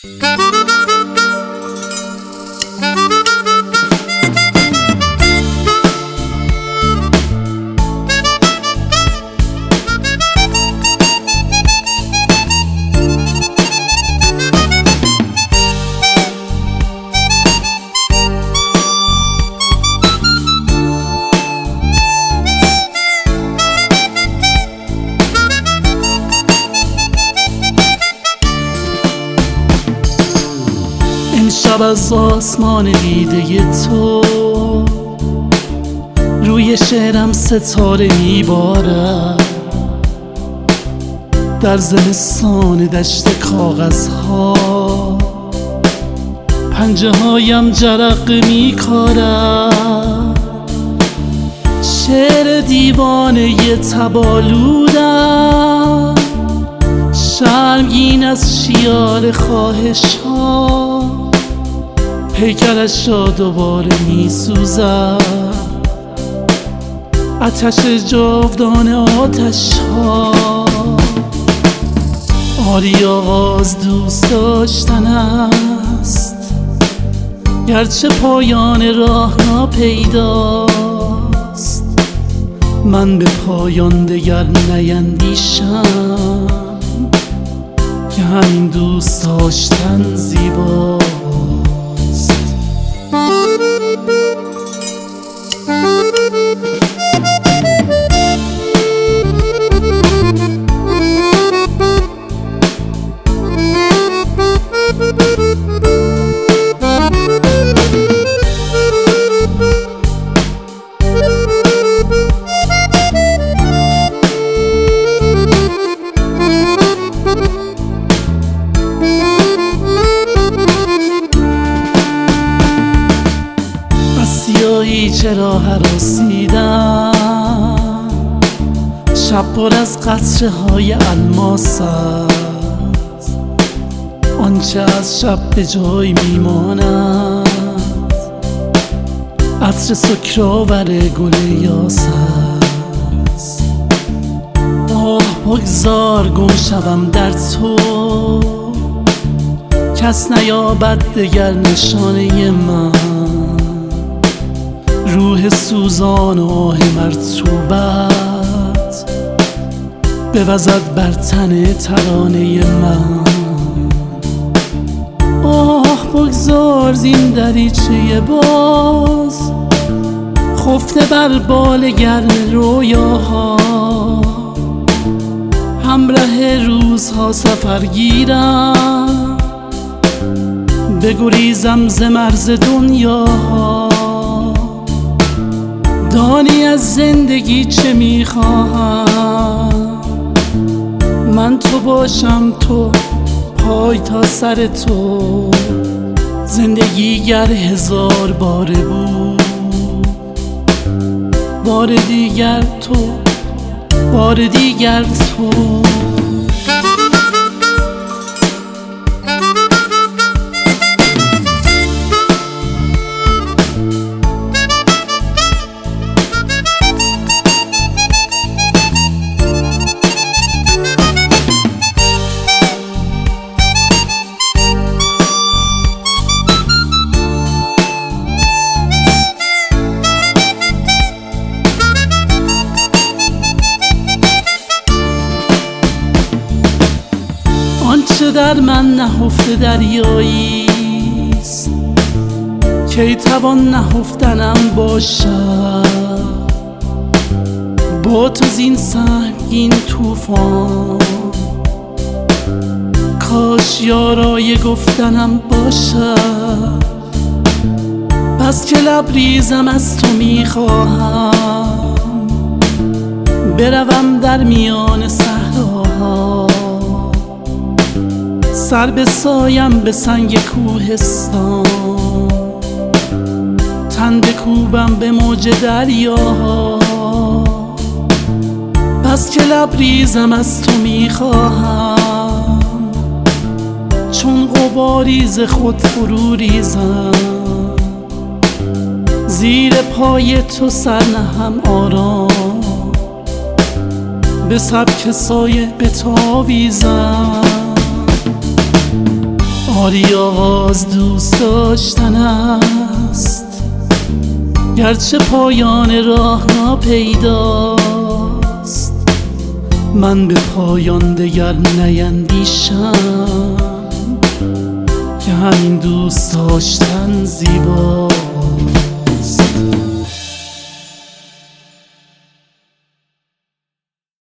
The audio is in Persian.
امشب از آسمان دیده تو روی شعرم ستاره میبارد، در زمستان دشت کاغذها پنجه هایم جرقه میکارد. شعر دیوانه تبالودم شرمگین از شیار خواهش ها، پیکرش را دوباره می سوزد آتش جاودان آتش ها. آری آغاز دوست داشتن است، گرچه پایان راه ناپیداست. من به پایان دگر نیندیشم که همین دوست داشتن زیباست. سیاهی چرا هراسیدم، شب پر از قطره های الماس است. آنچه از شب به جای میماند عطر سکرآور گل یاس است. آه بگذار گم شوم در تو، کس نیابد دگر نشانه من. روح سوزان و آه مرطوبت بوزد بر تن ترانه من. آه بگذار زین دریچه باز خفته بر بال گرم رویاها، همراه روزها سفر گیرم بگریزم ز مرز دنیاها. دانی از زندگی چه میخواهم، من تو باشم تو پای تا سر تو. زندگی گر 1000 باره بود، بار دیگر تو، بار دیگر تو. آنچه در من نهفته دریاییست، کی توان نهفتنم باشد. با تو زین سنگین طوفان کاش یارای گفتنم باشد. بس که لبریزم از تو میخواهم، بروم در میان صحراها. سر بسایم به سنگ کوهستان، تن بکوبم به موج دریاها. بس که لبریزم از تو میخواهم، چون غباری ز خود فرو ریزم. زیر پای تو سر نهم آرام، به سبک سایه بتاویزم. آری آغاز دوست داشتن است، گرچه پایان راه ناپیداست. من به پایان دگر نیندیشم که همین دوست داشتن زیباست.